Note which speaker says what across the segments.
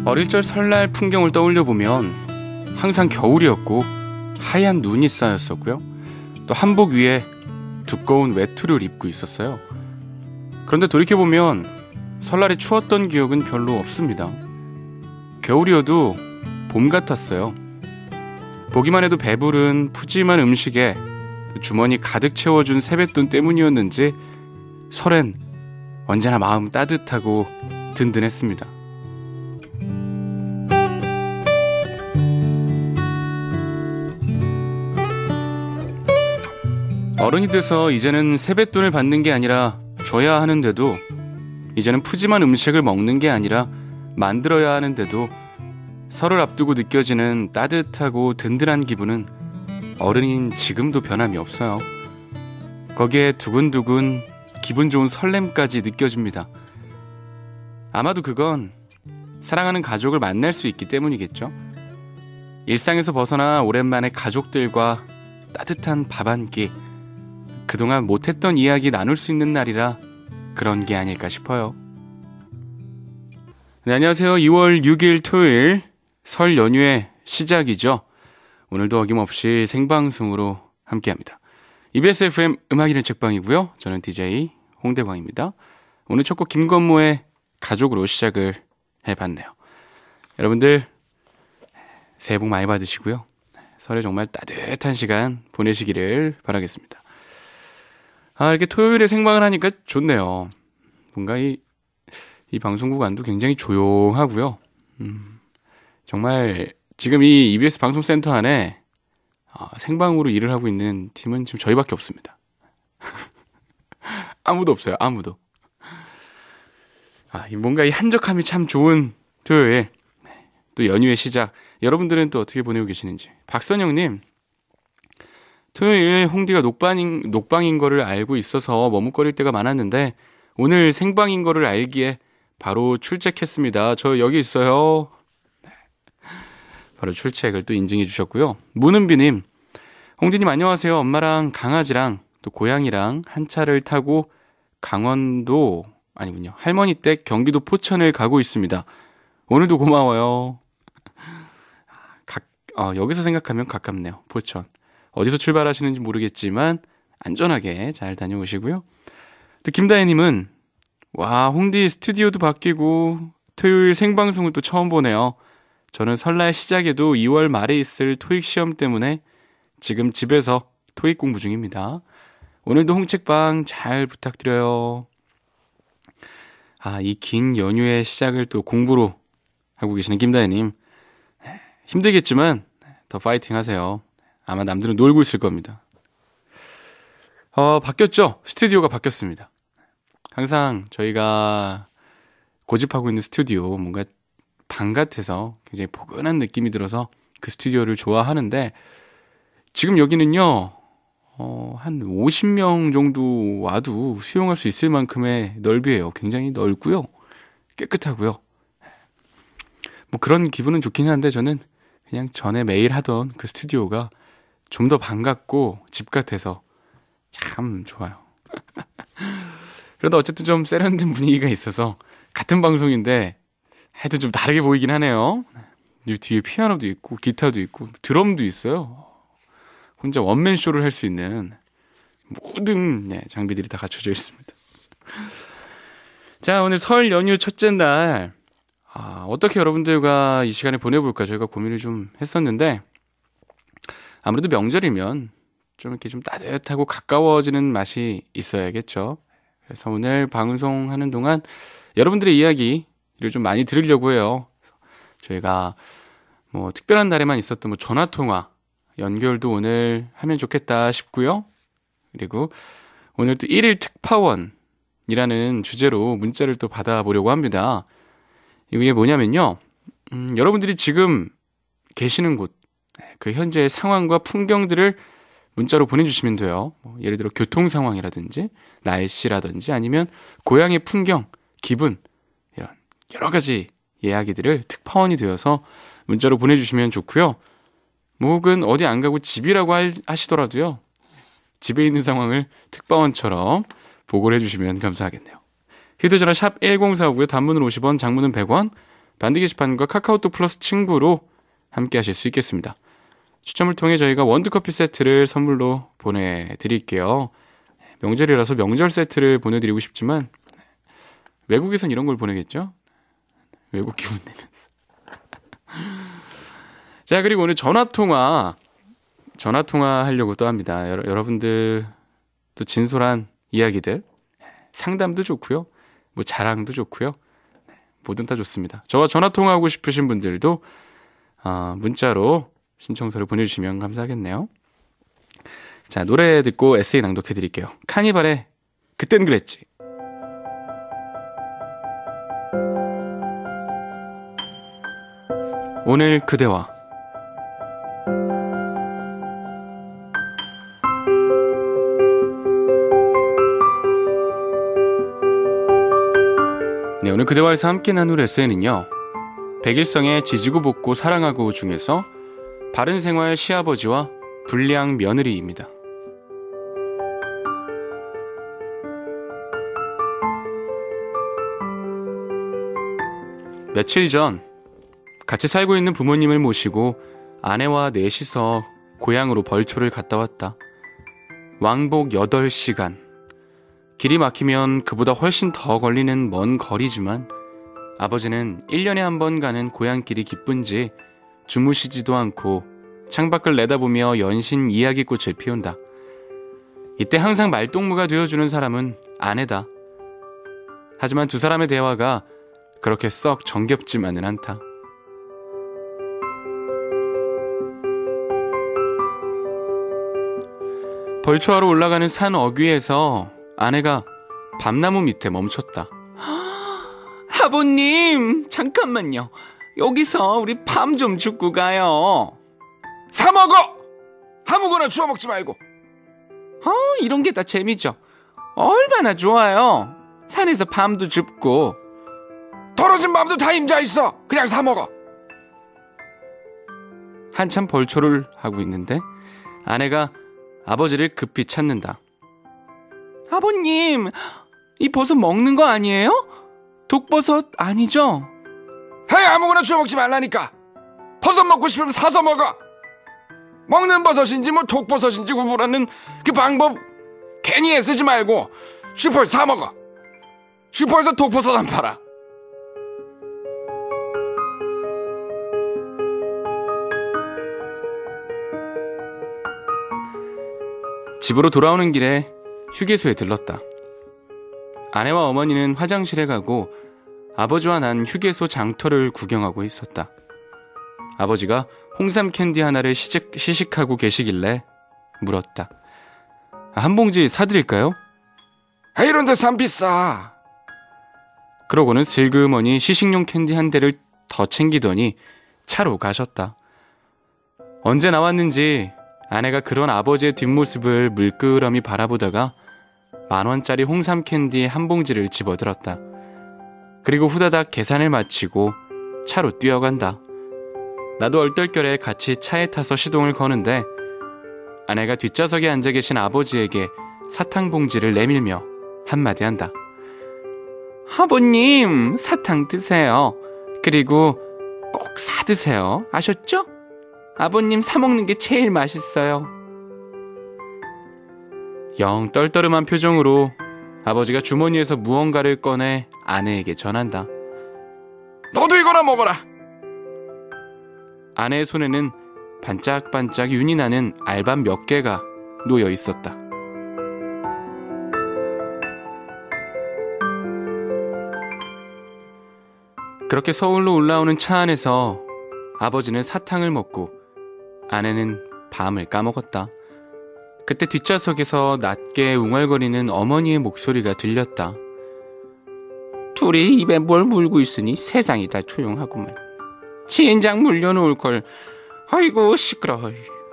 Speaker 1: 어릴 적 설날 풍경을 떠올려 보면 항상 겨울이었고 하얀 눈이 쌓였었고요. 또 한복 위에 두꺼운 외투를 입고 있었어요. 그런데 돌이켜보면 설날이 추웠던 기억은 별로 없습니다. 겨울이어도 봄 같았어요. 보기만 해도 배부른 푸짐한 음식에 주머니 가득 채워준 세뱃돈 때문이었는지 설엔 언제나 마음 따뜻하고 든든했습니다. 어른이 돼서 이제는 세뱃돈을 받는 게 아니라 줘야 하는데도, 이제는 푸짐한 음식을 먹는 게 아니라 만들어야 하는데도 설을 앞두고 느껴지는 따뜻하고 든든한 기분은 어른인 지금도 변함이 없어요. 거기에 두근두근 기분 좋은 설렘까지 느껴집니다. 아마도 그건 사랑하는 가족을 만날 수 있기 때문이겠죠. 일상에서 벗어나 오랜만에 가족들과 따뜻한 밥 한 끼, 그동안 못했던 이야기 나눌 수 있는 날이라 그런 게 아닐까 싶어요. 네, 안녕하세요. 2월 6일 토요일 설 연휴의 시작이죠. 오늘도 어김없이 생방송으로 함께합니다. EBS FM 음악이는 책방이고요. 저는 DJ 홍대광입니다. 오늘 첫 곡 김건모의 가족으로 시작을 해봤네요. 여러분들 새해 복 많이 받으시고요. 설에 정말 따뜻한 시간 보내시기를 바라겠습니다. 이렇게 토요일에 생방을 하니까 좋네요. 뭔가 이 방송국 안도 굉장히 조용하고요. 정말 지금 이 EBS 방송센터 안에 생방으로 일을 하고 있는 팀은 지금 저희밖에 없습니다. 아무도 없어요. 아무도. 뭔가 이 한적함이 참 좋은 토요일, 또 연휴의 시작. 여러분들은 또 어떻게 보내고 계시는지. 박선영님, 토요일 홍디가 녹방인 거를 알고 있어서 머뭇거릴 때가 많았는데 오늘 생방인 거를 알기에 바로 출첵했습니다. 저 여기 있어요. 바로 출첵을 또 인증해 주셨고요. 문은비님, 홍디님 안녕하세요. 엄마랑 강아지랑 또 고양이랑 한 차를 타고 강원도, 아니군요, 할머니 댁 경기도 포천을 가고 있습니다. 오늘도 고마워요. 여기서 생각하면 가깝네요. 포천. 어디서 출발하시는지 모르겠지만 안전하게 잘 다녀오시고요. 또 김다혜님은, 와, 홍디 스튜디오도 바뀌고 토요일 생방송을 또 처음 보네요. 저는 설날 시작에도 2월 말에 있을 토익 시험 때문에 지금 집에서 토익 공부 중입니다. 오늘도 홍책방 잘 부탁드려요. 이 긴 연휴의 시작을 또 공부로 하고 계시는 김다혜님, 힘들겠지만 더 파이팅 하세요. 아마 남들은 놀고 있을 겁니다. 바뀌었죠? 스튜디오가 바뀌었습니다. 항상 저희가 고집하고 있는 스튜디오, 뭔가 방 같아서 굉장히 포근한 느낌이 들어서 그 스튜디오를 좋아하는데, 지금 여기는요, 한 50명 정도 와도 수용할 수 있을 만큼의 넓이에요. 굉장히 넓고요, 깨끗하고요. 뭐 그런 기분은 좋긴 한데 저는 그냥 전에 매일 하던 그 스튜디오가 좀 더 반갑고 집 같아서 참 좋아요. 그래도 어쨌든 좀 세련된 분위기가 있어서 같은 방송인데 하여튼 좀 다르게 보이긴 하네요. 이 뒤에 피아노도 있고 기타도 있고 드럼도 있어요. 혼자 원맨 쇼를 할 수 있는 모든 장비들이 다 갖춰져 있습니다. 자, 오늘 설 연휴 첫째 날, 어떻게 여러분들과 이 시간을 보내볼까 저희가 고민을 좀 했었는데, 아무래도 명절이면 좀 이렇게 좀 따뜻하고 가까워지는 맛이 있어야겠죠. 그래서 오늘 방송하는 동안 여러분들의 이야기를 좀 많이 들으려고 해요. 저희가 뭐 특별한 날에만 있었던 뭐 전화통화 연결도 오늘 하면 좋겠다 싶고요. 그리고 오늘 또 1일 특파원이라는 주제로 문자를 또 받아보려고 합니다. 이게 뭐냐면요, 여러분들이 지금 계시는 곳, 그 현재의 상황과 풍경들을 문자로 보내주시면 돼요. 예를 들어 교통 상황이라든지 날씨라든지 아니면 고향의 풍경, 기분, 이런 여러 가지 이야기들을 특파원이 되어서 문자로 보내주시면 좋고요. 뭐 혹은 어디 안 가고 집이라고 하시더라도요, 집에 있는 상황을 특파원처럼 보고를 해주시면 감사하겠네요. 휴대전화 샵 1045고요. 단문은 50원, 장문은 100원, 반디 게시판과 카카오톡 플러스 친구로 함께 하실 수 있겠습니다. 추첨을 통해 저희가 원두커피 세트를 선물로 보내드릴게요. 명절이라서 명절 세트를 보내드리고 싶지만 외국에선 이런 걸 보내겠죠? 외국 기분 내면서. 자, 그리고 오늘 전화통화 하려고 또 합니다. 여러분들 또 진솔한 이야기들, 상담도 좋고요. 뭐 자랑도 좋고요. 뭐든 다 좋습니다. 저와 전화통화하고 싶으신 분들도 문자로 신청서를 보내주시면 감사하겠네요. 자, 노래 듣고 에세이 낭독해드릴게요. 카니발의 그땐 그랬지. 오늘 그대와 네, 오늘 그대와에서 함께 나눌 에세이는요, 백일성의 지지고 볶고 사랑하고 중에서 바른생활 시아버지와 불량 며느리입니다. 며칠 전 같이 살고 있는 부모님을 모시고 아내와 넷이서 고향으로 벌초를 갔다 왔다. 왕복 8시간. 길이 막히면 그보다 훨씬 더 걸리는 먼 거리지만 아버지는 1년에 한 번 가는 고향길이 기쁜지 주무시지도 않고 창밖을 내다보며 연신 이야기꽃을 피운다. 이때 항상 말동무가 되어주는 사람은 아내다. 하지만 두 사람의 대화가 그렇게 썩 정겹지만은 않다. 벌초하러 올라가는 산 어귀에서 아내가 밤나무 밑에 멈췄다. 아버님, 잠깐만요. 여기서 우리 밤 좀 죽고 가요.
Speaker 2: 사 먹어! 아무거나 주워 먹지 말고.
Speaker 1: 이런 게 다 재미죠. 얼마나 좋아요. 산에서 밤도 줍고.
Speaker 2: 떨어진 밤도 다 임자 있어. 그냥 사 먹어.
Speaker 1: 한참 벌초를 하고 있는데 아내가 아버지를 급히 찾는다. 아버님, 이 버섯 먹는 거 아니에요? 독버섯 아니죠?
Speaker 2: 헤이, 아무거나 주워 먹지 말라니까. 버섯 먹고 싶으면 사서 먹어. 먹는 버섯인지 뭐 독버섯인지 구분하는 그 방법 괜히 애쓰지 말고 슈퍼에서 사 먹어. 슈퍼에서 독버섯 안 팔아.
Speaker 1: 집으로 돌아오는 길에 휴게소에 들렀다. 아내와 어머니는 화장실에 가고 아버지와 난 휴게소 장터를 구경하고 있었다. 아버지가 홍삼 캔디 하나를 시식하고 계시길래 물었다. 한 봉지 사드릴까요?
Speaker 2: 이런데 산 비싸.
Speaker 1: 그러고는 슬그머니 시식용 캔디 한 대를 더 챙기더니 차로 가셨다. 언제 나왔는지 아내가 그런 아버지의 뒷모습을 물끄러미 바라보다가 10,000원짜리 홍삼 캔디 한 봉지를 집어들었다. 그리고 후다닥 계산을 마치고 차로 뛰어간다. 나도 얼떨결에 같이 차에 타서 시동을 거는데 아내가 뒷좌석에 앉아 계신 아버지에게 사탕 봉지를 내밀며 한마디 한다. 아버님, 사탕 드세요. 그리고 꼭 사드세요. 아셨죠? 아버님 사먹는 게 제일 맛있어요. 영 떨떠름한 표정으로 아버지가 주머니에서 무언가를 꺼내 아내에게 전한다.
Speaker 2: 너도 이거나 먹어라.
Speaker 1: 아내의 손에는 반짝반짝 윤이 나는 알밤 몇 개가 놓여 있었다. 그렇게 서울로 올라오는 차 안에서 아버지는 사탕을 먹고 아내는 밤을 까먹었다. 그때 뒷좌석에서 낮게 웅얼거리는 어머니의 목소리가 들렸다. 둘이 입에 뭘 물고 있으니 세상이 다 조용하구만. 진작 물려놓을 걸. 아이고 시끄러워.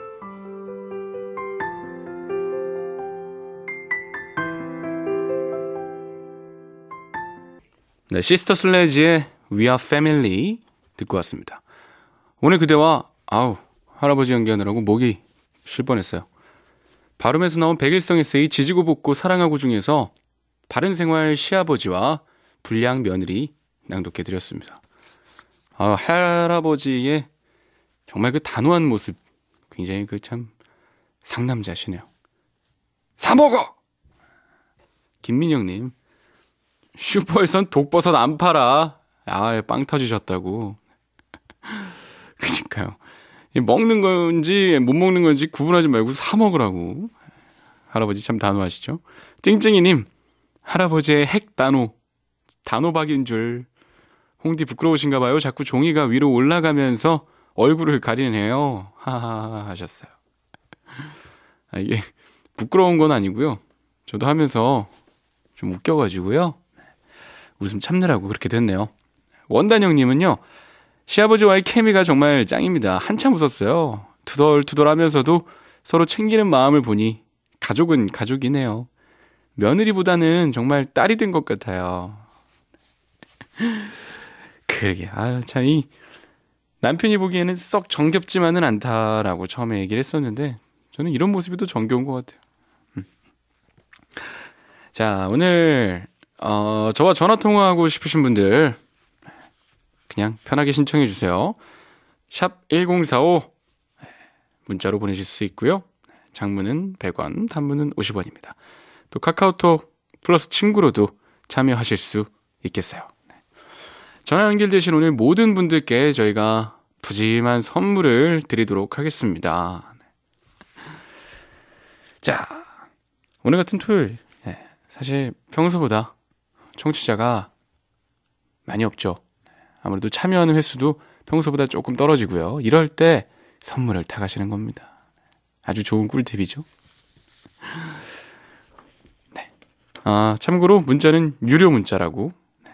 Speaker 1: 네, 시스터 슬래지의 We Are Family 듣고 왔습니다. 오늘 그대와 할아버지 연기하느라고 목이 쉴 뻔했어요. 발음에서 나온 백일성 에세이 지지고 볶고 사랑하고 중에서 바른생활 시아버지와 불량 며느리 낭독해드렸습니다. 할아버지의 정말 그 단호한 모습, 굉장히 그 참 상남자시네요.
Speaker 2: 사 먹어.
Speaker 1: 김민영님, 슈퍼에선 독버섯 안 팔아. 빵 터지셨다고. 그러니까요. 먹는 건지 못 먹는 건지 구분하지 말고 사 먹으라고. 할아버지 참 단호하시죠. 찡찡이님, 할아버지의 핵 단호박인 줄. 홍디 부끄러우신가 봐요. 자꾸 종이가 위로 올라가면서 얼굴을 가리네요. 하하하 하셨어요. 이게 부끄러운 건 아니고요. 저도 하면서 좀 웃겨가지고요. 웃음 참느라고 그렇게 됐네요. 원단영님은요. 시아버지와의 케미가 정말 짱입니다. 한참 웃었어요. 투덜투덜 하면서도 서로 챙기는 마음을 보니 가족은 가족이네요. 며느리보다는 정말 딸이 된 것 같아요. 그러게. 참 이 남편이 보기에는 썩 정겹지만은 않다라고 처음에 얘기를 했었는데 저는 이런 모습이 더 정겨운 것 같아요. 자, 오늘 저와 전화 통화하고 싶으신 분들 그냥 편하게 신청해 주세요. 샵 1045 문자로 보내실 수 있고요. 장문은 100원, 단문은 50원입니다. 또 카카오톡 플러스 친구로도 참여하실 수 있겠어요. 전화 연결되신 오늘 모든 분들께 저희가 푸짐한 선물을 드리도록 하겠습니다. 자, 오늘 같은 토요일 사실 평소보다 청취자가 많이 없죠. 아무래도 참여하는 횟수도 평소보다 조금 떨어지고요. 이럴 때 선물을 타가시는 겁니다. 아주 좋은 꿀팁이죠. 네. 참고로 문자는 유료 문자라고.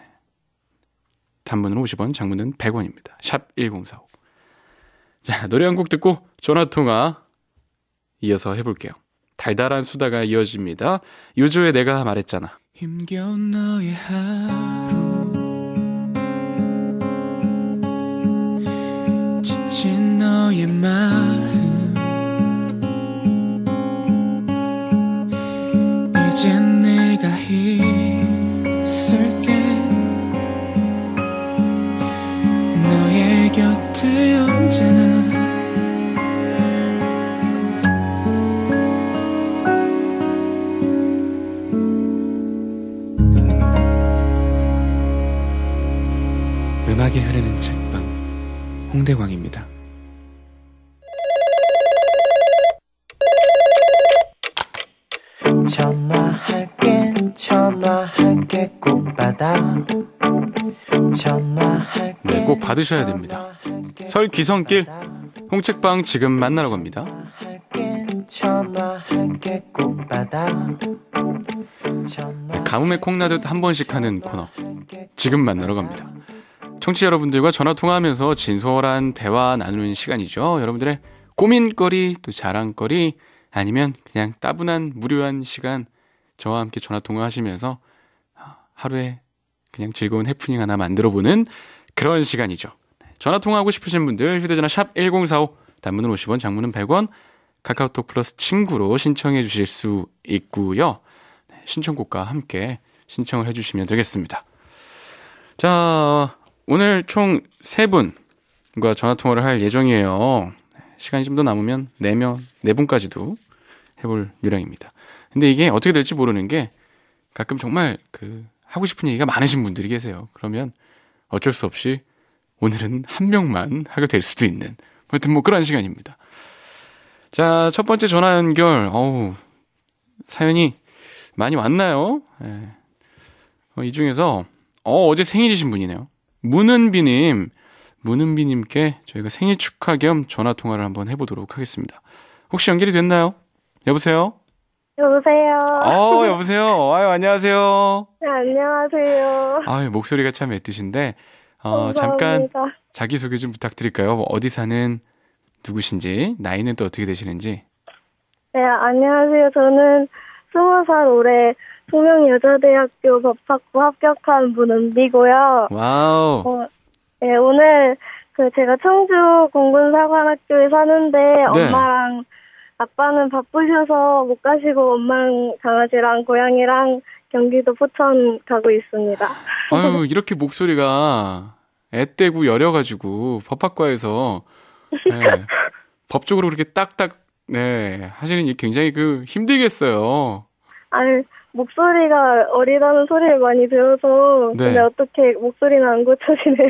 Speaker 1: 단문은 50원, 장문은 100원입니다. 샵 1045. 자, 노래 한 곡 듣고 전화통화 이어서 해볼게요. 달달한 수다가 이어집니다. 요조의 내가 말했잖아. 힘겨운 너의 하루 지친 너의 마음 이젠 내가 있을게 너의 곁에 언제나 음악이 흐르는 책방 홍대광입니다. 전화할게 꼭 받아 네, 꼭 받으셔야 됩니다. 설 귀성길 홍책방 지금 만나러 갑니다. 가뭄에 콩나듯 한 번씩 하는 코너 지금 만나러 갑니다. 청취자 여러분들과 전화 통화하면서 진솔한 대화 나누는 시간이죠. 여러분들의 고민거리 또 자랑거리 아니면 그냥 따분한 무료한 시간 저와 함께 전화 통화하시면서 하루에 그냥 즐거운 해프닝 하나 만들어보는 그런 시간이죠. 전화 통화하고 싶으신 분들 휴대전화 샵 1045 단문은 50원 장문은 100원 카카오톡 플러스 친구로 신청해 주실 수 있고요. 신청곡과 함께 신청을 해주시면 되겠습니다. 자, 오늘 총 3분과 전화 통화를 할 예정이에요. 시간이 좀 더 남으면 4분까지도 해볼 요량입니다. 근데 이게 어떻게 될지 모르는 게 가끔 정말 하고 싶은 얘기가 많으신 분들이 계세요. 그러면 어쩔 수 없이 오늘은 한 명만 하게 될 수도 있는 하여튼 뭐 그런 시간입니다. 자, 첫 번째 전화 연결. 사연이 많이 왔나요? 네. 이 중에서 어제 생일이신 분이네요. 문은비님께 저희가 생일 축하 겸 전화 통화를 한번 해보도록 하겠습니다. 혹시 연결이 됐나요? 여보세요?
Speaker 3: 여보세요?
Speaker 1: 여보세요? 안녕하세요.
Speaker 3: 네, 안녕하세요.
Speaker 1: 목소리가 참 애뜨신데,
Speaker 3: 감사합니다.
Speaker 1: 잠깐 자기소개 좀 부탁드릴까요? 어디 사는 누구신지, 나이는 또 어떻게 되시는지.
Speaker 3: 네, 안녕하세요. 저는 20살 올해 동명여자대학교 법학부 합격한 문은비고요.
Speaker 1: 와우.
Speaker 3: 네, 오늘 제가 청주 공군사관학교에 사는데
Speaker 1: 네.
Speaker 3: 엄마랑 아빠는 바쁘셔서 못 가시고 엄마랑 강아지랑 고양이랑 경기도 포천 가고 있습니다.
Speaker 1: 이렇게 목소리가 애떼고 여려가지고 법학과에서 네, 법적으로 그렇게 딱딱 네 하시는 일 굉장히 힘들겠어요.
Speaker 3: 아유, 목소리가 어리다는 소리를 많이 들어서
Speaker 1: 네.
Speaker 3: 근데 어떻게 목소리는 안 고쳐지네요.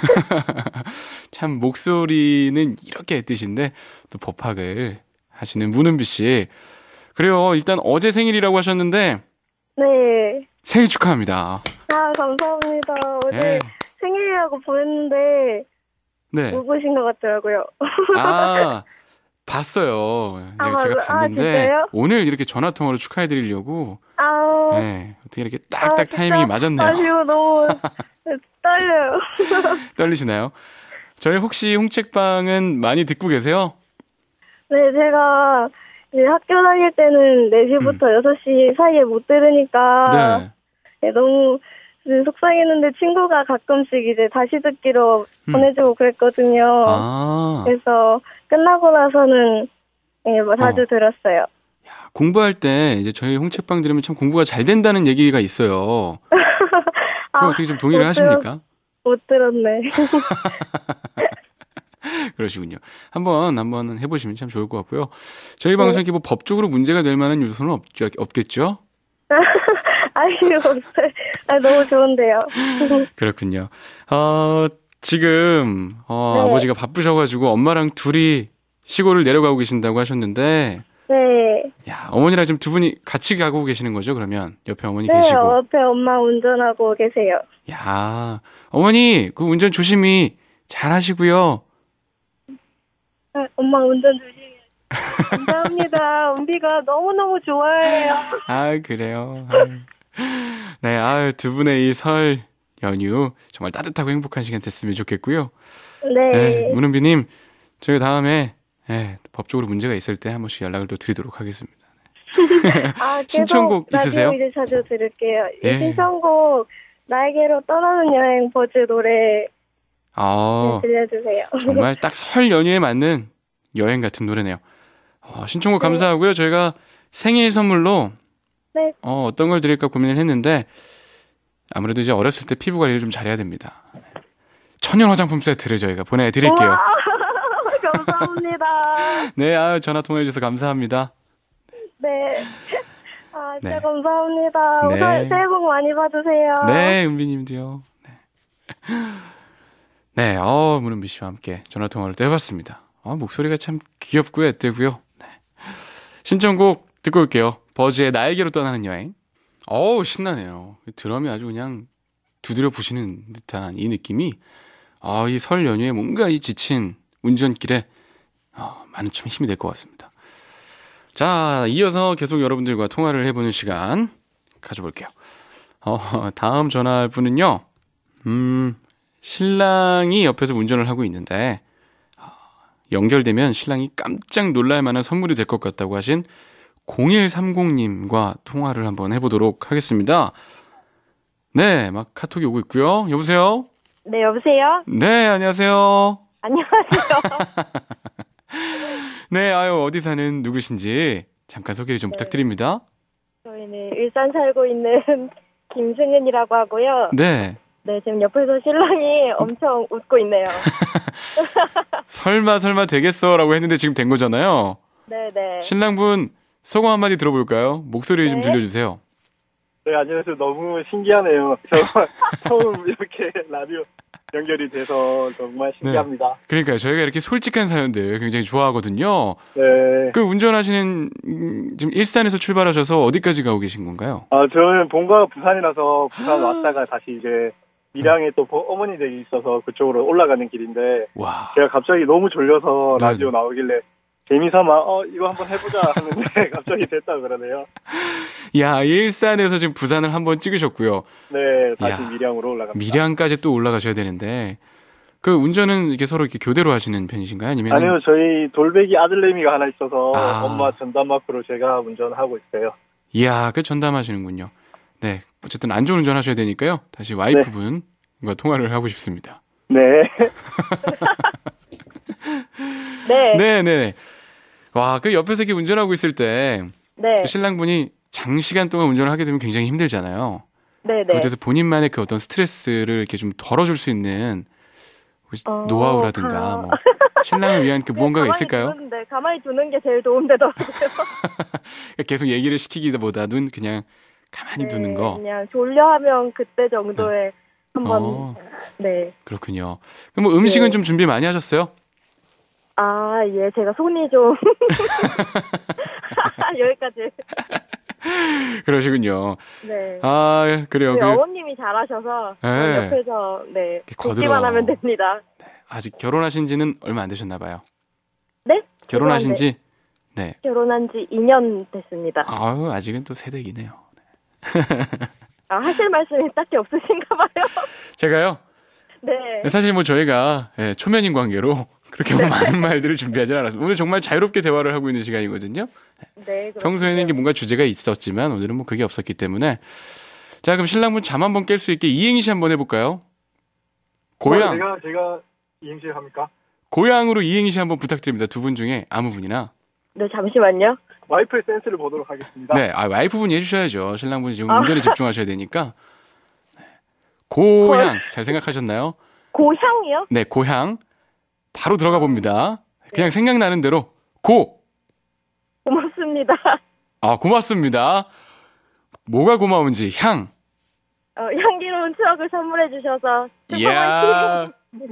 Speaker 1: 참 목소리는 이렇게 애뜻인데 또 법학을 하시는 문은비 씨. 그래요. 일단 어제 생일이라고 하셨는데
Speaker 3: 네.
Speaker 1: 생일 축하합니다.
Speaker 3: 아, 감사합니다. 어제
Speaker 1: 네.
Speaker 3: 생일이라고 보냈는데
Speaker 1: 네.
Speaker 3: 못 오신 것 같더라고요.
Speaker 1: 아, 봤어요. 제가 봤는데
Speaker 3: 진짜요?
Speaker 1: 오늘 이렇게 전화 통화로 축하해 드리려고 네, 어떻게 이렇게 딱딱
Speaker 3: 진짜
Speaker 1: 타이밍이 맞았네요.
Speaker 3: 아쉬워, 너무 떨려요.
Speaker 1: 떨리시나요? 저희 혹시 홍책방은 많이 듣고 계세요?
Speaker 3: 네, 제가 이제 학교 다닐 때는 4시부터 6시 사이에 못 들으니까
Speaker 1: 네.
Speaker 3: 네, 너무 속상했는데 친구가 가끔씩 이제 다시 듣기로 보내주고 그랬거든요.
Speaker 1: 아,
Speaker 3: 그래서 끝나고 나서는 네, 뭐 자주 들었어요.
Speaker 1: 공부할 때 이제 저희 홍책방 들으면 참 공부가 잘 된다는 얘기가 있어요. 그거 어떻게 좀 동의를 하십니까?
Speaker 3: 못 들었네.
Speaker 1: 그러시군요. 한번 해보시면 참 좋을 것 같고요. 저희 방송에 이렇게 뭐 법적으로 문제가 될 만한 요소는 없겠죠?
Speaker 3: 아니요, 없어요. 너무 좋은데요.
Speaker 1: 그렇군요. 지금,
Speaker 3: 네.
Speaker 1: 아버지가 바쁘셔가지고 엄마랑 둘이 시골을 내려가고 계신다고 하셨는데,
Speaker 3: 네.
Speaker 1: 야, 어머니랑 지금 두 분이 같이 가고 계시는 거죠, 그러면? 옆에 어머니
Speaker 3: 네,
Speaker 1: 계시고.
Speaker 3: 옆에 엄마 운전하고 계세요.
Speaker 1: 야, 어머니, 그 운전 조심히 잘 하시고요.
Speaker 3: 엄마 운전 조심히. 감사합니다. 은비가 너무너무 좋아해요.
Speaker 1: 아, 그래요. 아유. 네, 두 분의 이 설 연휴 정말 따뜻하고 행복한 시간 됐으면 좋겠고요.
Speaker 3: 네.
Speaker 1: 문은비님, 저희 다음에 법적으로 문제가 있을 때 한 번씩 연락을 또 드리도록 하겠습니다.
Speaker 3: 계속
Speaker 1: 신청곡 있으세요?
Speaker 3: 라디오 이제 자주 들을게요.
Speaker 1: 예.
Speaker 3: 신청곡 나에게로 떠나는 여행 버즈 노래 들려주세요.
Speaker 1: 정말 딱 설 연휴에 맞는 여행 같은 노래네요. 신청곡 감사하고요. 저희가 생일 선물로
Speaker 3: 네.
Speaker 1: 어떤 걸 드릴까 고민을 했는데 아무래도 이제 어렸을 때 피부 관리를 좀 잘해야 됩니다. 천연 화장품 세트를 저희가 보내드릴게요.
Speaker 3: 우와, 감사합니다.
Speaker 1: 네, 전화 통화해주셔서 감사합니다.
Speaker 3: 네. 진짜
Speaker 1: 네.
Speaker 3: 감사합니다.
Speaker 1: 네.
Speaker 3: 새해 복 많이 받으세요.
Speaker 1: 네, 은비님도요. 네, 문은비 씨와 함께 전화 통화를 또 해봤습니다. 목소리가 참 귀엽고요, 애뜨고요. 네. 신청곡 듣고 올게요. 버즈의 나에게로 떠나는 여행. 신나네요. 드럼이 아주 그냥 두드려 부시는 듯한 이 느낌이, 이 설 연휴에 뭔가 이 지친 운전길에, 많은 좀 힘이 될 것 같습니다. 자, 이어서 계속 여러분들과 통화를 해보는 시간 가져볼게요. 다음 전화할 분은요, 신랑이 옆에서 운전을 하고 있는데, 연결되면 신랑이 깜짝 놀랄 만한 선물이 될 것 같다고 하신 0130님과 통화를 한번 해보도록 하겠습니다. 네, 막 카톡이 오고 있고요. 여보세요?
Speaker 3: 네, 여보세요?
Speaker 1: 네, 안녕하세요.
Speaker 3: 안녕하세요.
Speaker 1: 네, 어디 사는 누구신지 잠깐 소개를 좀 부탁드립니다.
Speaker 3: 저희는 일산 살고 있는 김승은이라고 하고요.
Speaker 1: 네.
Speaker 3: 네, 지금 옆에서 신랑이 엄청 웃고 있네요.
Speaker 1: 설마 되겠어라고 했는데 지금 된 거잖아요.
Speaker 3: 네네.
Speaker 1: 신랑분 소감 한마디 들어볼까요? 목소리 좀 들려주세요.
Speaker 4: 네, 안녕하세요. 너무 신기하네요. 저 처음 이렇게 라디오 연결이 돼서 정말 신기합니다.
Speaker 1: 그러니까요. 저희가 이렇게 솔직한 사연들 굉장히 좋아하거든요.
Speaker 4: 네.
Speaker 1: 그 운전하시는 지금 일산에서 출발하셔서 어디까지 가고 계신 건가요?
Speaker 4: 저는 본가가 부산이라서 부산 왔다가 다시 이제 밀양에 또 어머니 댁이 있어서 그쪽으로 올라가는 길인데
Speaker 1: 와.
Speaker 4: 제가 갑자기 너무 졸려서
Speaker 1: 네네.
Speaker 4: 라디오 나오길래 재미삼아 이거 한번 해보자 하는데 갑자기 됐다 그러네요.
Speaker 1: 야, 일산에서 지금 부산을 한번 찍으셨고요.
Speaker 4: 네, 다시
Speaker 1: 야,
Speaker 4: 밀양으로 올라갑니다.
Speaker 1: 밀양까지 또 올라가셔야 되는데 그 운전은 이렇게 서로 이렇게 교대로 하시는 편이신가요? 아니면
Speaker 4: 아니요, 저희 돌배기 아들내미가 하나 있어서
Speaker 1: 아.
Speaker 4: 엄마 전담 맡으로 제가 운전하고 있어요.
Speaker 1: 이야, 그 전담하시는군요. 네, 어쨌든 안전 운전하셔야 되니까요. 다시 와이프분과 통화를 하고 싶습니다.
Speaker 4: 네.
Speaker 3: 네.
Speaker 1: 네. 와, 그 옆에서 이렇게 운전하고 있을 때
Speaker 3: 네.
Speaker 1: 그 신랑분이 장시간 동안 운전을 하게 되면 굉장히 힘들잖아요.
Speaker 3: 네네.
Speaker 1: 그것에서 본인만의 그 어떤 스트레스를 이렇게 좀 덜어줄 수 있는 혹시 노하우라든가 뭐 신랑을 위한 그 무언가가 있을까요?
Speaker 3: 가만히 두는 게 제일 도움되더라고요.
Speaker 1: 계속 얘기를 시키기보다는 그냥 가만히 두는 거.
Speaker 3: 그냥 졸려하면 그때 정도에 한번. 네.
Speaker 1: 그렇군요. 그럼 뭐 음식은 좀 준비 많이 하셨어요?
Speaker 3: 아, 예, 제가 손이 좀 여기까지.
Speaker 1: 그러시군요.
Speaker 3: 네.
Speaker 1: 아, 그래요.
Speaker 3: 어머님이 잘하셔서 옆에서 듣기만 하면 됩니다.
Speaker 1: 네, 아직 결혼하신 지는 얼마 안 되셨나 봐요.
Speaker 3: 네?
Speaker 1: 결혼하신 지? 네.
Speaker 3: 결혼한 지 2년 됐습니다.
Speaker 1: 아유, 아직은 또 새댁이네요.
Speaker 3: 아, 하실 말씀이 딱히 없으신가 봐요.
Speaker 1: 제가요?
Speaker 3: 네.
Speaker 1: 사실 뭐 저희가 초면인 관계로 그렇게 뭐 많은 말들을 준비하지 않았습니다. 오늘 정말 자유롭게 대화를 하고 있는 시간이거든요. 네. 평소에는 이게 뭔가 주제가 있었지만 오늘은 뭐 그게 없었기 때문에. 자, 그럼 신랑분 잠 한번 깰 수 있게 이행시 한번 해볼까요? 고향.
Speaker 4: 제가 이행시 합니까?
Speaker 1: 고향으로 이행시 한번 부탁드립니다. 두 분 중에 아무 분이나.
Speaker 3: 네, 잠시만요.
Speaker 4: 와이프의 센스를 보도록 하겠습니다.
Speaker 1: 네, 와이프분이 해주셔야죠. 신랑분이 지금 운전에 집중하셔야 되니까. 고향 잘 생각하셨나요?
Speaker 3: 고향이요?
Speaker 1: 네, 고향. 바로 들어가 봅니다. 그냥 생각나는 대로
Speaker 3: 고맙습니다.
Speaker 1: 아, 고맙습니다. 뭐가 고마운지 향.
Speaker 3: 향기로운 추억을 선물해 주셔서
Speaker 1: 이야.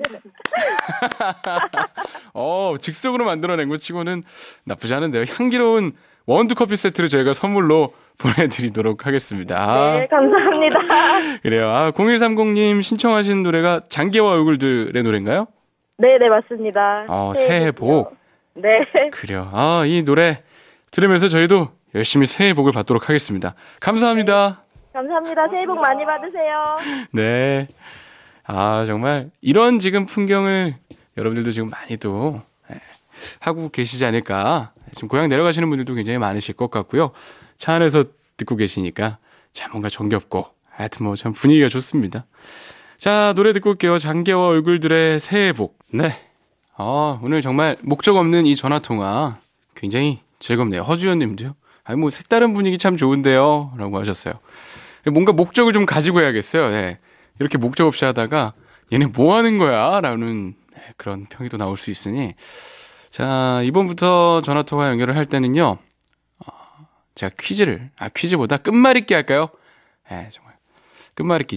Speaker 1: 즉석으로 만들어낸 것 치고는 나쁘지 않은데요. 향기로운 원두커피 세트를 저희가 선물로 보내드리도록 하겠습니다.
Speaker 3: 네, 감사합니다.
Speaker 1: 그래요. 0130님 신청하신 노래가 장기와 얼굴들의 노래인가요?
Speaker 3: 네, 맞습니다.
Speaker 1: 새해 복.
Speaker 3: 네.
Speaker 1: 그래요. 이 노래 들으면서 저희도 열심히 새해 복을 받도록 하겠습니다. 감사합니다.
Speaker 3: 네, 감사합니다. 새해 복 많이 받으세요.
Speaker 1: 네. 정말 이런 지금 풍경을 여러분들도 지금 많이 또 하고 계시지 않을까. 지금 고향 내려가시는 분들도 굉장히 많으실 것 같고요. 차 안에서 듣고 계시니까 참 뭔가 정겹고 하여튼 뭐 참 분위기가 좋습니다. 자, 노래 듣고 올게요. 장기와 얼굴들의 새해 복. 네. 오늘 정말 목적 없는 이 전화통화 굉장히 즐겁네요. 허주연 님도요. 뭐 색다른 분위기 참 좋은데요. 라고 하셨어요. 뭔가 목적을 좀 가지고 해야겠어요. 네. 이렇게 목적 없이 하다가 얘네 뭐 하는 거야? 라는 그런 평이 또 나올 수 있으니. 자, 이번부터 전화통화 연결을 할 때는요. 제가 퀴즈보다 끝말잇기 할까요? 네, 정말. 끝말잇기.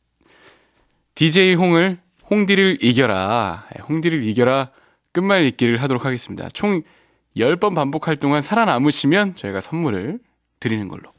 Speaker 1: DJ 홍디를 이겨라. 홍디를 이겨라. 끝말잇기를 하도록 하겠습니다. 총 10번 반복할 동안 살아남으시면 저희가 선물을 드리는 걸로.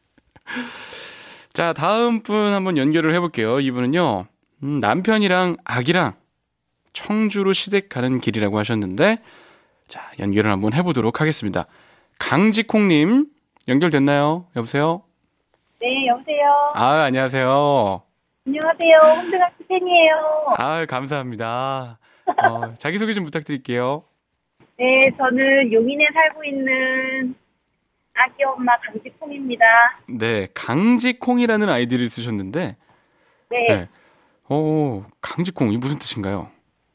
Speaker 1: 자, 다음 분 한번 연결을 해볼게요. 이분은요, 남편이랑 아기랑 청주로 시댁 가는 길이라고 하셨는데, 자, 연결을 한번 해보도록 하겠습니다. 강직콩님, 연결됐나요? 여보세요?
Speaker 5: 네, 여보세요?
Speaker 1: 안녕하세요.
Speaker 5: 안녕하세요. 홍대각시 팬이에요.
Speaker 1: 감사합니다. 자기소개 좀 부탁드릴게요.
Speaker 5: 네, 저는 용인에 살고 있는 아기 엄마 강지콩입니다.
Speaker 1: 네, 강지콩이라는 아이디를 쓰셨는데,
Speaker 5: 네.
Speaker 1: 강지콩이 무슨 뜻인가요?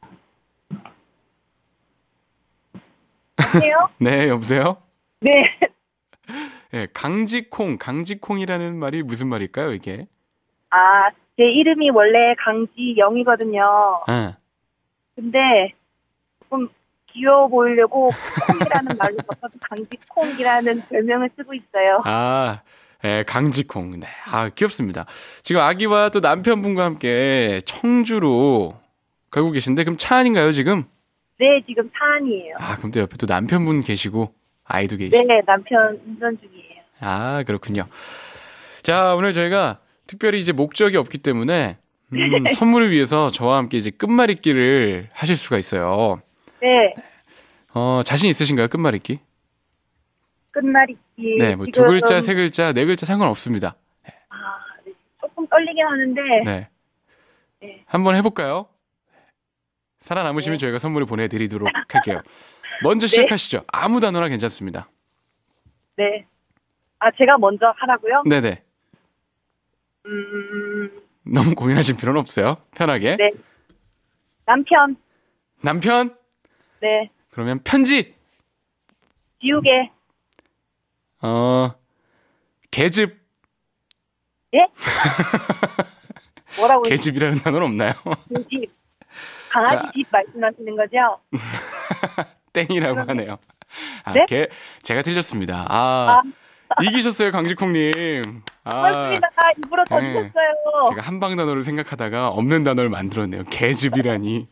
Speaker 5: 여보세요?
Speaker 1: 네, 여보세요?
Speaker 5: 네.
Speaker 1: 네, 강지콩이라는 말이 무슨 말일까요, 이게?
Speaker 5: 제 이름이 원래 강지영이거든요. 근데 조금 귀여워 보이려고 콩이라는 말로 바꿔서 강지콩이라는 별명을 쓰고 있어요.
Speaker 1: 강지콩. 네, 귀엽습니다. 지금 아기와 또 남편분과 함께 청주로 가고 계신데, 그럼 차 안인가요, 지금?
Speaker 5: 네, 지금 차 안이에요.
Speaker 1: 그럼 또 옆에 또 남편분 계시고, 아이도 계시고.
Speaker 5: 네, 남편 운전 중이에요.
Speaker 1: 그렇군요. 자, 오늘 저희가 특별히 이제 목적이 없기 때문에, 선물을 위해서 저와 함께 이제 끝말잇기를 하실 수가 있어요.
Speaker 5: 네.
Speaker 1: 자신 있으신가요, 끝말잇기?
Speaker 5: 끝말잇기.
Speaker 1: 네, 뭐 두 글자, 세 글자, 네 글자 상관없습니다.
Speaker 5: 네. 조금 떨리긴 하는데.
Speaker 1: 네.
Speaker 5: 네.
Speaker 1: 한번 해볼까요? 살아남으시면 저희가 선물을 보내드리도록 할게요. 먼저 시작하시죠. 아무 단어나 괜찮습니다.
Speaker 5: 네. 제가 먼저 하라고요?
Speaker 1: 네네. 너무 고민하실 필요는 없어요. 편하게.
Speaker 5: 네. 남편? 네.
Speaker 1: 그러면 편지.
Speaker 5: 지우개.
Speaker 1: 계집.
Speaker 5: 예? 뭐라고요?
Speaker 1: 계집이라는 단어는 없나요?
Speaker 5: 계집. 강아지
Speaker 1: 자.
Speaker 5: 집 말씀하시는 거죠?
Speaker 1: 땡이라고 하네요.
Speaker 5: 네?
Speaker 1: 제가 틀렸습니다. 이기셨어요, 강직콩님.
Speaker 5: 고맙습니다. 입으로
Speaker 1: 네.
Speaker 5: 던졌어요.
Speaker 1: 제가 한방 단어를 생각하다가 없는 단어를 만들었네요. 개즙이라니.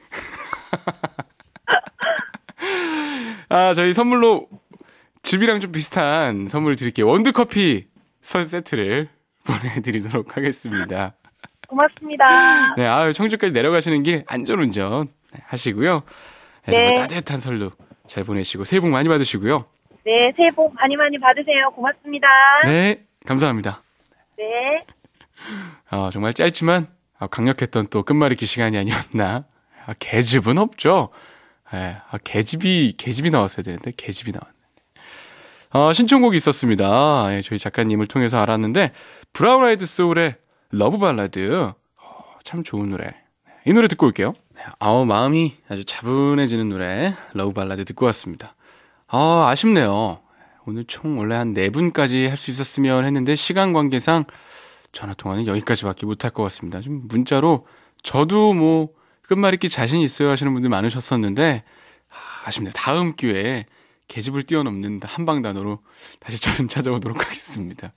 Speaker 1: 저희 선물로 즙이랑 좀 비슷한 선물을 드릴게요. 원두커피 세트를 보내드리도록 하겠습니다.
Speaker 5: 고맙습니다.
Speaker 1: 네, 청주까지 내려가시는 길 안전운전 하시고요. 네, 정말
Speaker 5: 네.
Speaker 1: 따뜻한 설로 잘 보내시고 새해 복 많이 받으시고요.
Speaker 5: 네, 새해 복 많이 많이 받으세요. 고맙습니다.
Speaker 1: 네, 감사합니다.
Speaker 5: 네.
Speaker 1: 정말 짧지만 강력했던 또 끝말잇기 시간이 아니었나. 개즙은 없죠. 개즙이 나왔어야 되는데 개즙이 나왔네. 신청곡이 있었습니다. 저희 작가님을 통해서 알았는데 브라운 아이드 소울의 러브 발라드. 참 좋은 노래. 이 노래 듣고 올게요. 마음이 아주 차분해지는 노래 러브 발라드 듣고 왔습니다. 아쉽네요. 오늘 총 원래 한 4분까지 할 수 있었으면 했는데 시간 관계상 전화통화는 여기까지밖에 못할 것 같습니다. 좀 문자로 저도 뭐 끝말잇기 자신 있어요 하시는 분들 많으셨었는데 아쉽네요. 다음 기회에 계집을 뛰어넘는 한방 단어로 다시 좀 찾아오도록 하겠습니다.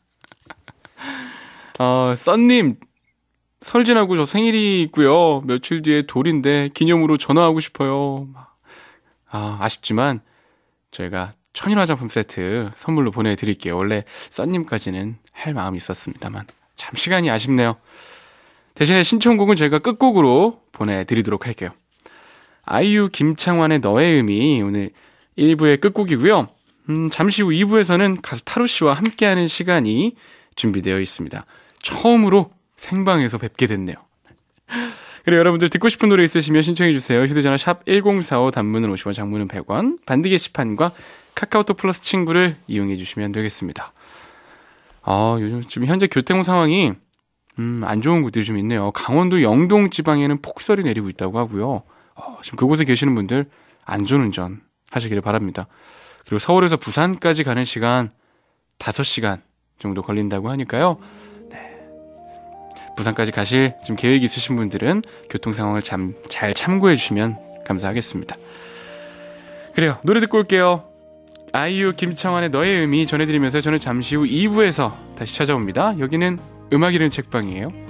Speaker 1: 썬님 설 지나고 저 생일이 있고요. 며칠 뒤에 돌인데 기념으로 전화하고 싶어요. 아쉽지만 저희가 천일 화장품 세트 선물로 보내드릴게요. 원래 썬님까지는 할 마음이 있었습니다만 참 시간이 아쉽네요. 대신에 신청곡은 저희가 끝곡으로 보내드리도록 할게요. 아이유 김창완의 너의 의미 오늘 1부의 끝곡이고요. 잠시 후 2부에서는 가수 타로씨와 함께하는 시간이 준비되어 있습니다. 처음으로 생방에서 뵙게 됐네요. 그리고 여러분들 듣고 싶은 노래 있으시면 신청해주세요. 휴대전화 샵 1045 단문은 50원 장문은 100원 반디 게시판과 카카오톡 플러스 친구를 이용해주시면 되겠습니다. 요즘 지금 현재 교통 상황이 안 좋은 곳들이 좀 있네요. 강원도 영동 지방에는 폭설이 내리고 있다고 하고요. 지금 그곳에 계시는 분들 안전운전 하시기를 바랍니다. 그리고 서울에서 부산까지 가는 시간 5시간 정도 걸린다고 하니까요. 부산까지 가실 지금 계획이 있으신 분들은 교통 상황을 잘 참고해 주시면 감사하겠습니다. 그래요. 노래 듣고 올게요. 아이유 김창완의 너의 의미 전해드리면서 저는 잠시 후 2부에서 다시 찾아옵니다. 여기는 음악 잃은 책방이에요.